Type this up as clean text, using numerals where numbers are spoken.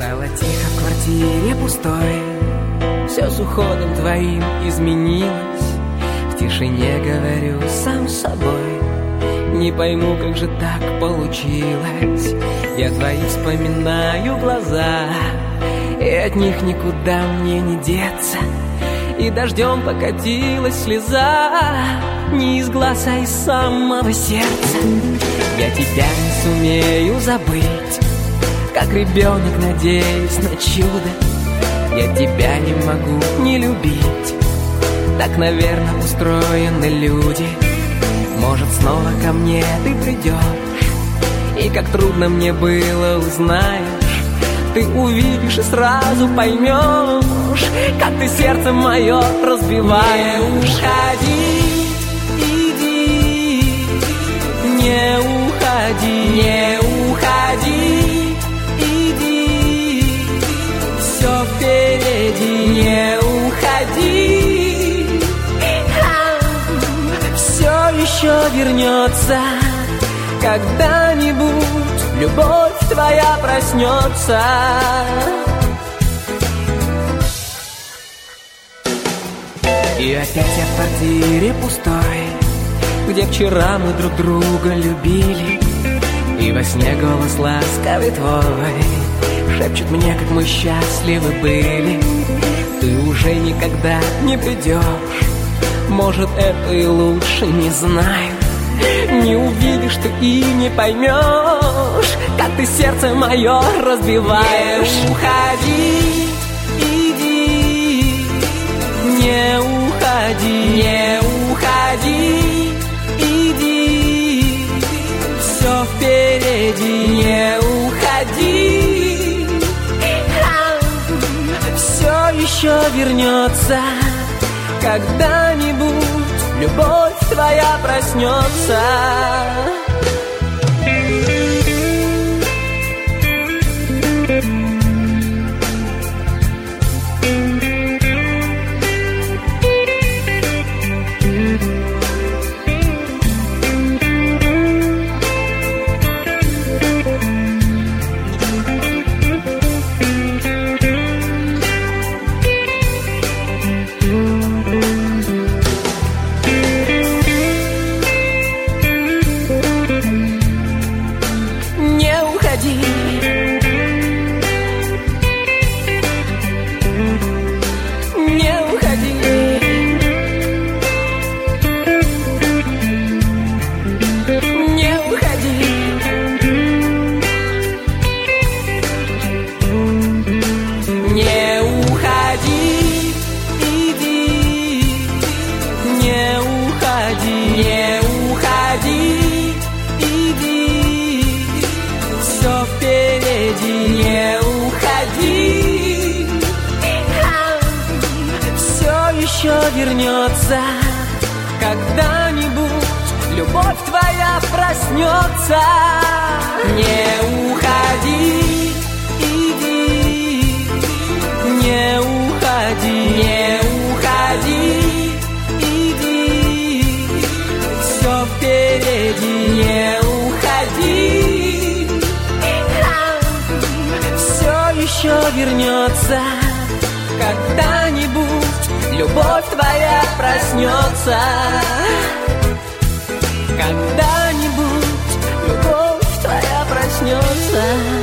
Стало тихо в квартире пустой, все с уходом твоим изменилось. В тишине говорю сам с собой, не пойму, как же так получилось. Я твои вспоминаю глаза, и от них никуда мне не деться. И дождем покатилась слеза, не из глаз, а из самого сердца. Я тебя не сумею забыть, как ребенок, надеюсь на чудо. Я тебя не могу не любить, так, наверное, устроены люди. Может, снова ко мне ты придешь, и как трудно мне было, узнаешь. Ты увидишь и сразу поймешь, как ты сердце мое разбиваешь. Не уходи, иди, не уходи, не уходи, иди, все впереди, не уходи, все еще вернется когда-нибудь. Любовь твоя проснется. И опять я в квартире пустой, где вчера мы друг друга любили. И во сне голос ласковый твой шепчет мне, как мы счастливы были. Ты уже никогда не придешь, может, это и лучше, не знаю. Не увидишь ты и не поймешь, как ты сердце мое разбиваешь. Не уходи, иди, не уходи, не уходи, иди, все впереди, не уходи, все еще вернется когда-нибудь. Любовь твоя проснется. Вернется когда-нибудь, любовь твоя проснется. Не уходи, иди, не уходи, не уходи, иди, все впереди, не уходи, все еще вернется когда-нибудь. Любовь твоя проснется когда-нибудь, любовь твоя проснется.